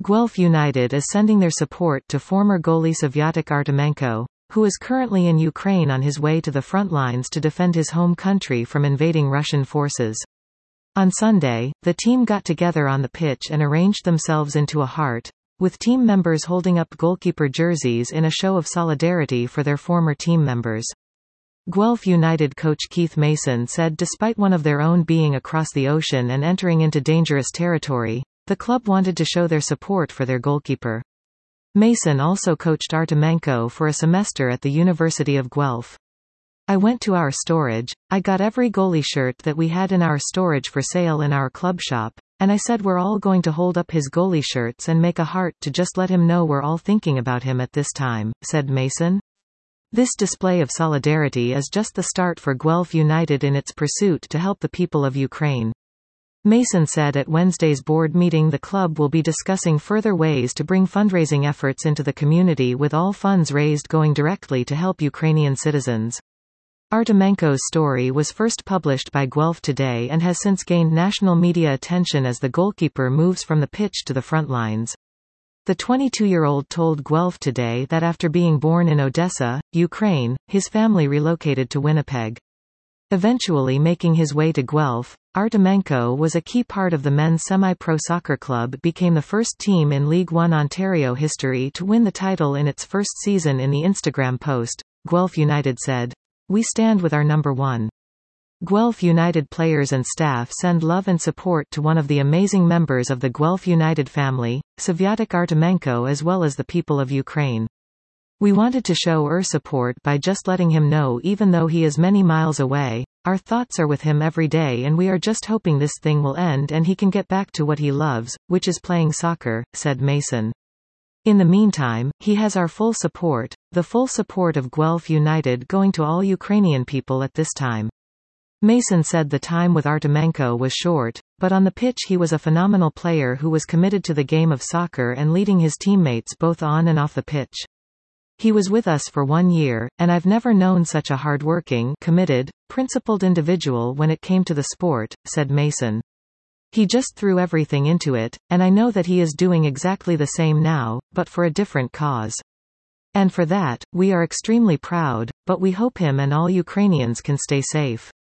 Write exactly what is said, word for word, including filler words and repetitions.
Guelph United is sending their support to former goalie Sviatek Artemenko, who is currently in Ukraine on his way to the front lines to defend his home country from invading Russian forces. On Sunday, the team got together on the pitch and arranged themselves into a heart, with team members holding up goalkeeper jerseys in a show of solidarity for their former team members. Guelph United coach Keith Mason said despite one of their own being across the ocean and entering into dangerous territory, the club wanted to show their support for their goalkeeper. Mason also coached Artemenko for a semester at the University of Guelph. I went to our storage, I got every goalie shirt that we had in our storage for sale in our club shop, and I said we're all going to hold up his goalie shirts and make a heart to just let him know we're all thinking about him at this time, said Mason. This display of solidarity is just the start for Guelph United in its pursuit to help the people of Ukraine. Mason said at Wednesday's board meeting the club will be discussing further ways to bring fundraising efforts into the community, with all funds raised going directly to help Ukrainian citizens. Artemenko's story was first published by Guelph Today and has since gained national media attention as the goalkeeper moves from the pitch to the front lines. The twenty-two-year-old told Guelph Today that after being born in Odessa, Ukraine, his family relocated to Winnipeg. Eventually making his way to Guelph, Artemenko was a key part of the men's semi-pro soccer club, became the first team in League One Ontario history to win the title in its first season. In the Instagram post, Guelph United said, "We stand with our number one." Guelph United players and staff send love and support to one of the amazing members of the Guelph United family, Sviatek Artemenko, as well as the people of Ukraine. We wanted to show our support by just letting him know even though he is many miles away, our thoughts are with him every day and we are just hoping this thing will end and he can get back to what he loves, which is playing soccer, said Mason. In the meantime, he has our full support, the full support of Guelph United going to all Ukrainian people at this time. Mason said the time with Artemenko was short, but on the pitch he was a phenomenal player who was committed to the game of soccer and leading his teammates both on and off the pitch. He was with us for one year, and I've never known such a hard-working, committed, principled individual when it came to the sport, said Mason. He just threw everything into it, and I know that he is doing exactly the same now, but for a different cause. And for that, we are extremely proud, but we hope him and all Ukrainians can stay safe.